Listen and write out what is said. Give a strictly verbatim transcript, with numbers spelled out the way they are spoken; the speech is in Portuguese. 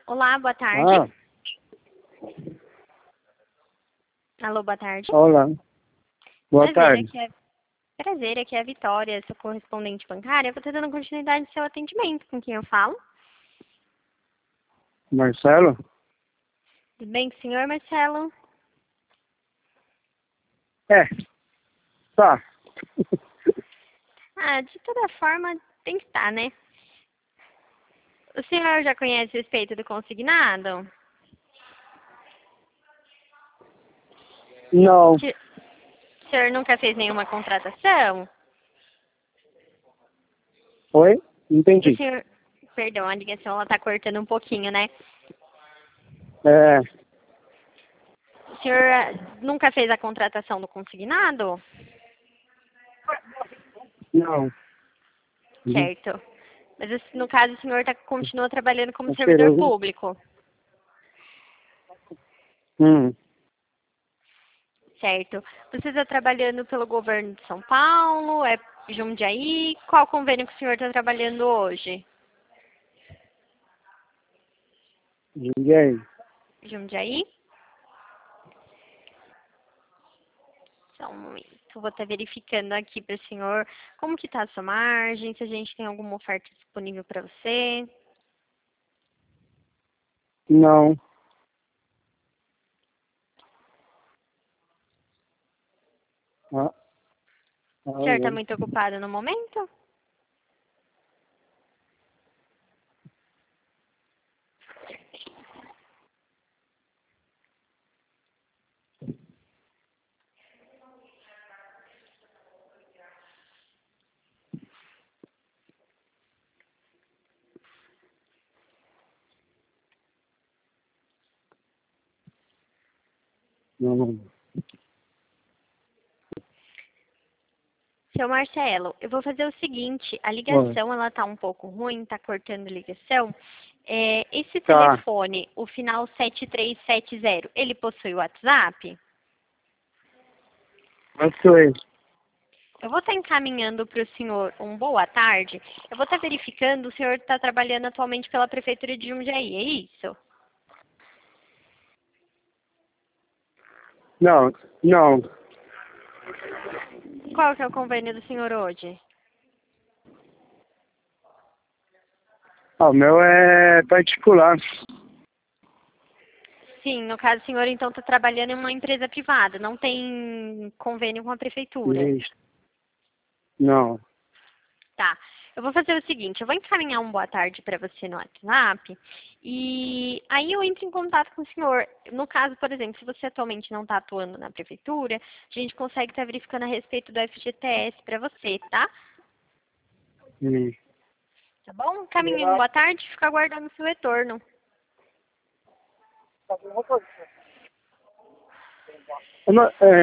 Olá, boa tarde. Ah, Alô, boa tarde. olá. Boa Prazer, tarde. aqui é... Prazer, aqui é a Vitória, sou correspondente bancária. Eu vou estar dando continuidade ao seu atendimento. Com quem eu falo? Marcelo? Tudo bem com o senhor, Marcelo? É. Tá. Ah, de toda forma, tem que estar, né? O senhor já conhece a respeito do consignado? Não. Que- O senhor nunca fez nenhuma contratação? Oi? O Entendi. senhor... Perdão, a ligação ela tá cortando um pouquinho, né? É. O senhor ah, nunca fez a contratação do consignado? Não. Uhum. Certo. Mas esse- no caso o senhor tá, continua trabalhando como Tá servidor cheiroso. público, Hum. certo? Você está trabalhando pelo governo de São Paulo, é Jundiaí? Qual convênio que o senhor está trabalhando hoje? Ninguém. Jundiaí? Só um momento. Vou estar verificando aqui para o senhor como que está a sua margem, se a gente tem alguma oferta disponível para você. Não. Ah. O senhor está Olha. muito ocupado no momento? Não. Seu Marcelo, eu vou fazer o seguinte, a Oi. ligação ela tá um pouco ruim, tá cortando a ligação. É, esse Tá. telefone, o final sete três sete zero, ele possui o WhatsApp? Passou. Eu vou estar encaminhando para o senhor um boa tarde. Eu vou estar verificando, o senhor está trabalhando atualmente pela Prefeitura de Jundiaí, é isso? Não. Não. Qual que é o convênio do senhor hoje? Ah, o meu é particular. Sim, no caso o senhor então está trabalhando em uma empresa privada, não tem convênio com a Prefeitura. Isso. Não. Tá. Eu vou fazer o seguinte, eu vou encaminhar um boa tarde para você no WhatsApp e aí eu entro em contato com o senhor. No caso, por exemplo, se você atualmente não está atuando na prefeitura, a gente consegue estar verificando a respeito do F G T S para você, tá? Hum. Tá bom? Encaminhei um boa tarde, fico aguardando o seu retorno. Uma- é,